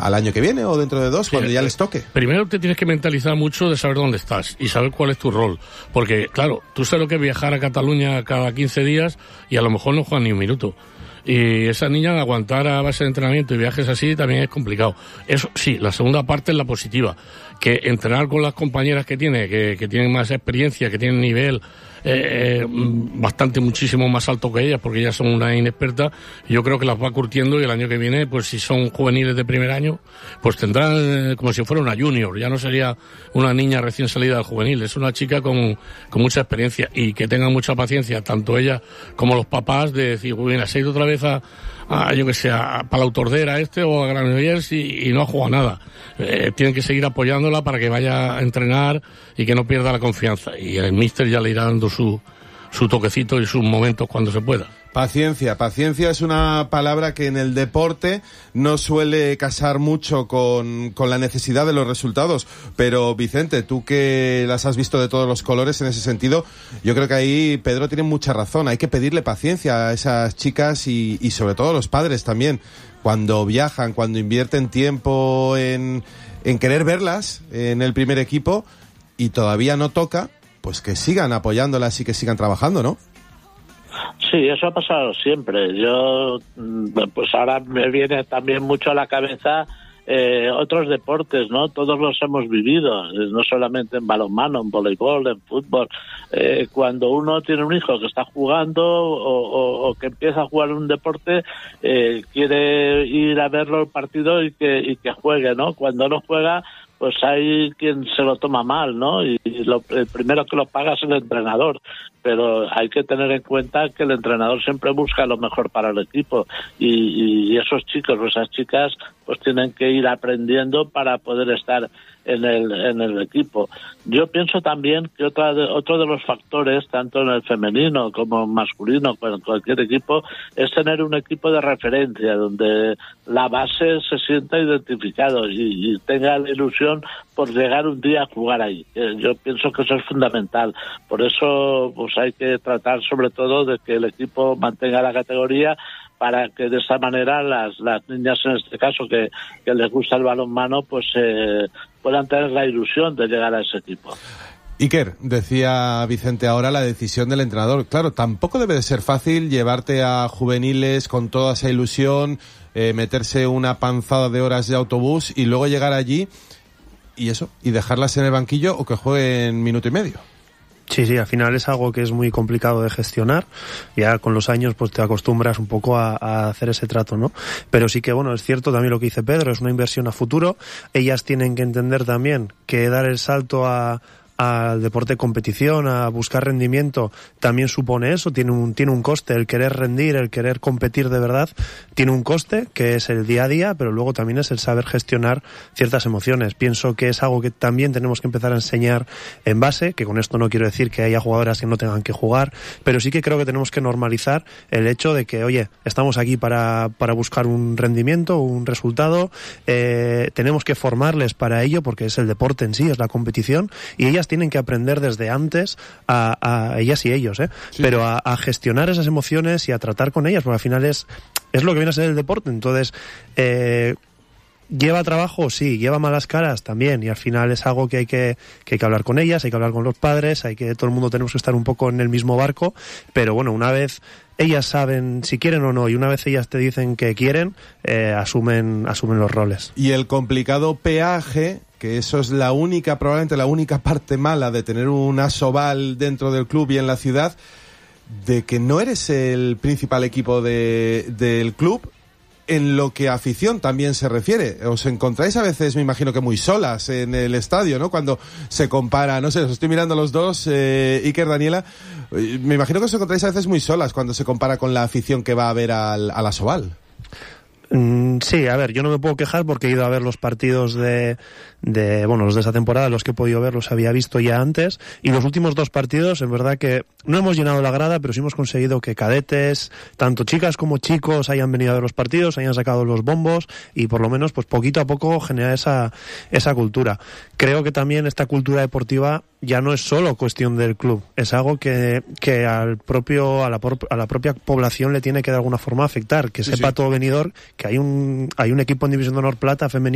al año que viene o dentro de 2, cuando ya les toque? Primero te tienes que mentalizar mucho de saber dónde estás y saber cuál es tu rol. Porque, claro, tú sabes lo que es viajar a Cataluña cada 15 días y a lo mejor no juegan ni un minuto. Y esa niña, aguantar a base de entrenamiento y viajes así también es complicado. Eso sí, la segunda parte es la positiva, que entrenar con las compañeras que tiene, que tienen más experiencia, que tienen nivel muchísimo más alto que ellas, porque ellas son una inexperta, yo creo que las va curtiendo, y el año que viene, pues si son juveniles de primer año, pues tendrán como si fuera una junior, ya no sería una niña recién salida del juvenil, es una chica con mucha experiencia, y que tengan mucha paciencia, tanto ella como los papás, de decir, mira, se ha ido otra vez a yo que sé, a Palautordera o a Granollers y no ha jugado nada. Tienen que seguir apoyándola para que vaya a entrenar y que no pierda la confianza. Y el míster ya le irá dando su toquecito y sus momentos cuando se pueda. Paciencia es una palabra que en el deporte no suele casar mucho con la necesidad de los resultados, pero Vicente, tú que las has visto de todos los colores en ese sentido, yo creo que ahí Pedro tiene mucha razón, hay que pedirle paciencia a esas chicas y sobre todo a los padres también, cuando viajan, cuando invierten tiempo en querer verlas en el primer equipo y todavía no toca, pues que sigan apoyándolas y que sigan trabajando, ¿no? Sí, eso ha pasado siempre. Yo, pues ahora me viene también mucho a la cabeza otros deportes, ¿no? Todos los hemos vivido, no solamente en balonmano, en voleibol, en fútbol. Cuando uno tiene un hijo que está jugando o que empieza a jugar un deporte, quiere ir a verlo el partido y que juegue, ¿no? Cuando no juega, pues hay quien se lo toma mal, ¿no? Y el primero que lo paga es el entrenador, pero hay que tener en cuenta que el entrenador siempre busca lo mejor para el equipo y esos chicos o esas chicas pues tienen que ir aprendiendo para poder estar en el equipo. Yo pienso también que otro de los factores, tanto en el femenino como masculino, con cualquier equipo, es tener un equipo de referencia donde la base se sienta identificado y tenga la ilusión por llegar un día a jugar ahí. Yo pienso que eso es fundamental. Por eso pues hay que tratar sobre todo de que el equipo mantenga la categoría, para que de esa manera las niñas, en este caso, que les gusta el balonmano, pues puedan tener la ilusión de llegar a ese equipo. Iker, decía Vicente ahora, la decisión del entrenador. Claro, tampoco debe de ser fácil llevarte a juveniles con toda esa ilusión, meterse una panzada de horas de autobús y luego llegar allí y dejarlas en el banquillo o que jueguen minuto y medio. Sí, al final es algo que es muy complicado de gestionar. Ya con los años pues te acostumbras un poco a hacer ese trato, ¿no? Pero sí que, bueno, es cierto también lo que dice Pedro, es una inversión a futuro. Ellas tienen que entender también que dar el salto al deporte de competición, a buscar rendimiento, también supone eso, tiene un coste. El querer rendir, el querer competir de verdad, tiene un coste, que es el día a día, pero luego también es el saber gestionar ciertas emociones. Pienso que es algo que también tenemos que empezar a enseñar en base, que con esto no quiero decir que haya jugadoras que no tengan que jugar, pero sí que creo que tenemos que normalizar el hecho de que, oye, estamos aquí para buscar un rendimiento, un resultado, tenemos que formarles para ello, porque es el deporte en sí, es la competición, y ellas tienen que aprender desde antes a ellas y ellos, sí. Pero a gestionar esas emociones y a tratar con ellas, porque al final es lo que viene a ser el deporte. Entonces, ¿lleva trabajo? Sí. ¿Lleva malas caras? También. Y al final es algo que hay que hablar con ellas, hay que hablar con los padres, todo el mundo tenemos que estar un poco en el mismo barco, pero bueno, una vez ellas saben si quieren o no, y una vez ellas te dicen que quieren, asumen los roles. Y el complicado peaje, que eso es probablemente la única parte mala de tener un Asobal dentro del club y en la ciudad, de que no eres el principal equipo del club, en lo que a afición también se refiere. Os encontráis a veces, me imagino que muy solas en el estadio, ¿no? Cuando se compara, no sé, os estoy mirando a los dos, Iker, Daniela, me imagino que os encontráis a veces muy solas cuando se compara con la afición que va a ver al Asobal. Sí, a ver, yo no me puedo quejar porque he ido a ver los partidos los de esa temporada, los que he podido ver los había visto ya antes, y los últimos 2 partidos, en verdad que no hemos llenado la grada, pero sí hemos conseguido que cadetes, tanto chicas como chicos, hayan venido a ver los partidos, hayan sacado los bombos, y por lo menos pues poquito a poco generar esa cultura. Creo que también esta cultura deportiva ya no es solo cuestión del club, es algo que a la propia población le tiene que de alguna forma afectar, que sepa todo Benidorm que hay un equipo en División de Honor Plata femenino